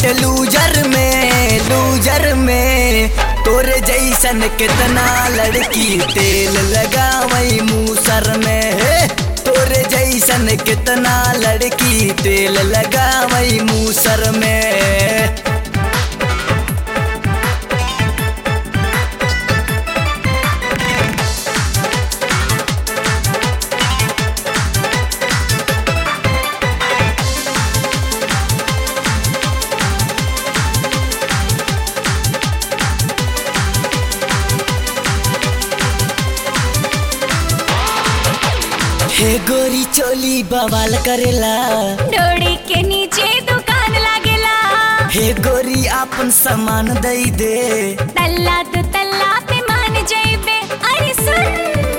Pant loser में तोरे जैसन कितना लड़की तेल लगावई मूसर में। तोरे जैसन कितना लड़की तेल लगावई मूसर में। हे गोरी चोली बवाल करेला, डोरी के नीचे दुकान लागेला। हे गोरी आपन सामान दई दे, तल्ला तो तल्ला पे मान जाइबे। अरे सुन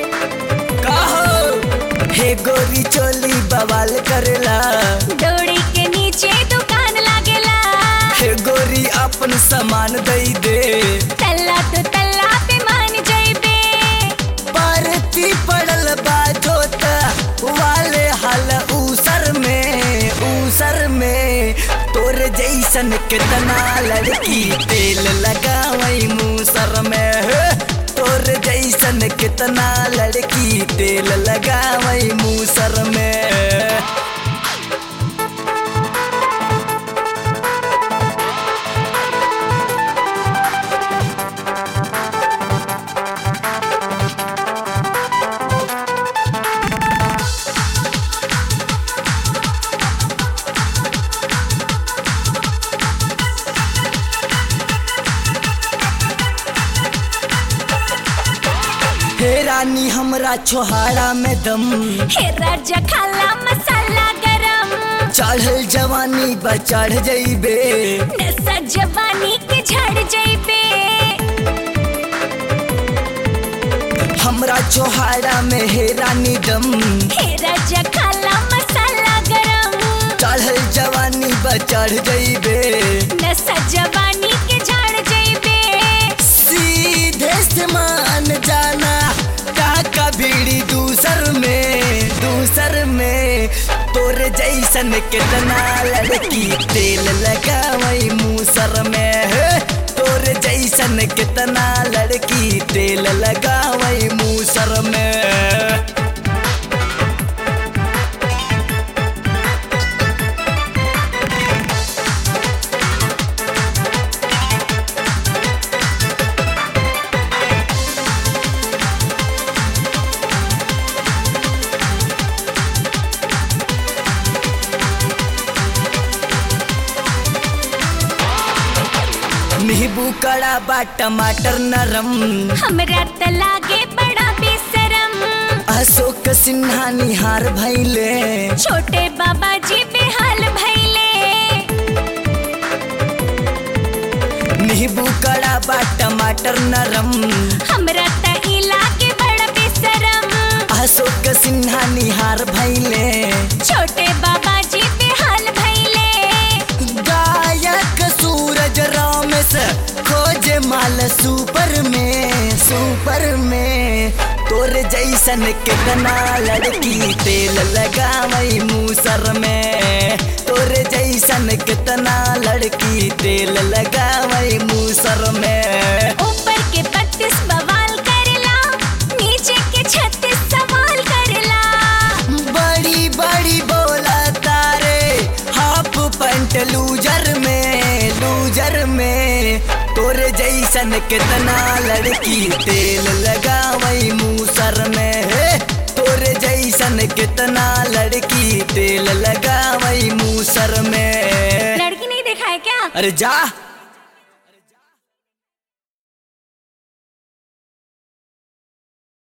कहो। हे गोरी चोली बवाल करेला, डोरी के नीचे दुकान लागेला। हे गोरी आपन सामान दई दे, तल्ला तो तल्ला पे मान जाइबे। परती पड़ल बाजोत वाले हल ऊसर में तोरे जैसन कितना लड़की तेल लगावई मूसर में। तोरे जैसन कितना लड़की तेल लगावई मूसर में। हे रानी हमरा छोहाड़ा में दम, हे राजा खाला मसाला गरम। चढ़ल जवानी बचढ़ जइबे, नशा जवानी के झड़ जइबे। हमरा छोहाड़ा में हे रानी दम, हे राजा खाला मसाला गरम। चढ़ल जवानी बचढ़ जइबे, नशा जवानी के झड़ जइबे। सीधे से मान जाना का भीड़ी दूसर में तोरे जैसन कितना लड़की तेल लगावई मूसर में। तोरे जैसन कितना लड़की तेल लगावई मूसर में। नींबू कड़ा बा टमाटर नरम, हमरा त लागे बड़ा बेशरम। अशोक सिन्हा निहार भइले, छोटे बाबा जी बेहाल भइले। नींबू कड़ा बा टमाटर नरम, हमरा त ई लागे बड़ा बेशरम। अशोक सिन्हा निहार भइले, छोटे बाबा जी बेहाल भइले। गायक सूरज रामेश खोजे माल सुपर में तोरे जैसन कितना लड़की तेल लगावई मूसर में। तोरे जैसन कितना लड़की तेल लगावई मूसर में। ऊपर के 32 बवाल करेला, नीचे के 36 सवाल करेला। बड़ी बड़ी बोला तारे हाफ पैंट लूजर में तोरे जैसन कितना लड़की तेल लगावई मूसर में। तोरे जैसन कितना लड़की तेल लगावई मूसर में। लड़की नहीं देखा है क्या? अरे जा।